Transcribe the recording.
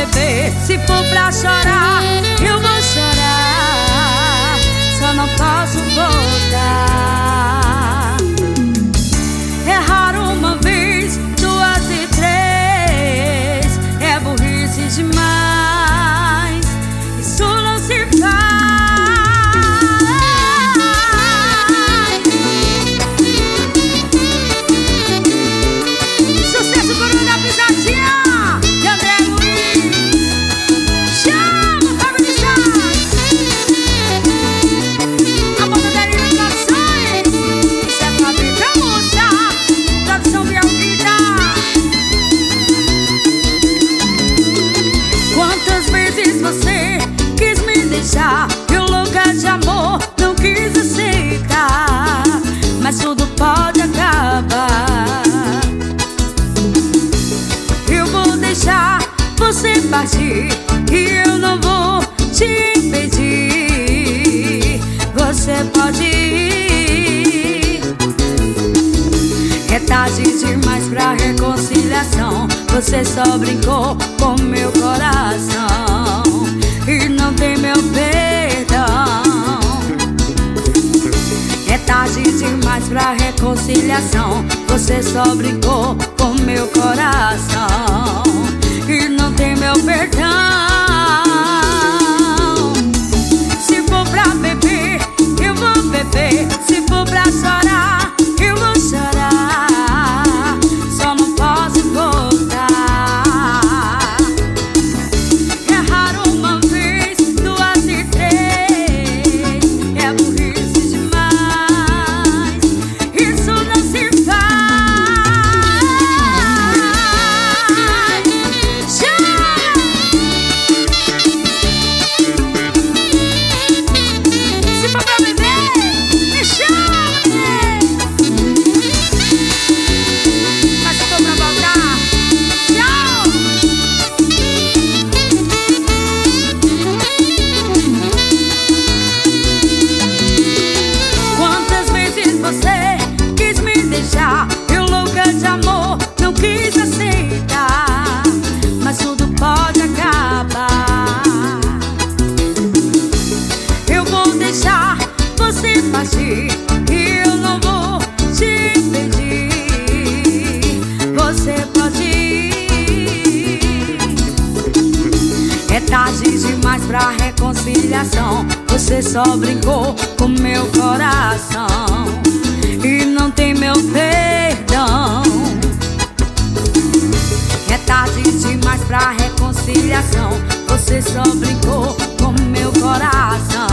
beber. Se for pra chorar, eu vou chorar. Só não posso voltar. Errar uma vez, duas e três é burrice demais. Isso não se faz. Sucesso Coroa da Pisadinha de André Luiz. Chama, Fábio Santos. A banda da Lina Produções. Isso é Fábrica Música. Produção Bielvita. Quantas vezes você quis me deixar e o lugar de amor não quis aceitar, mas tudo pode acabar. Eu vou deixar você partir e eu não vou te impedir. Você pode ir. É tarde demais pra reconciliação. Você só brincou com meu coração e não tem meu perdão. É tarde demais pra reconciliação. Você só brincou com meu coração e não tem meu perdão. Se for pra beber, eu vou beber. Se for pra chorar, eu vou chorar. Só não posso voltar. Errar uma vez, duas e três é burrice demais. Isso não se faz. Chama! Se for pra beber, me chama, né? Mas se for pra voltar, tchau! Quantas vezes você quis me deixar e o lugar de amor não quis aceitar, mas tudo pode acabar. Eu vou deixar você partir e eu não vou te impedir. Você pode ir. É tarde demais pra reconciliação. Você só brincou com meu coração e não tem meu perdão. É tarde demais pra reconciliação. Você só brincou com meu coração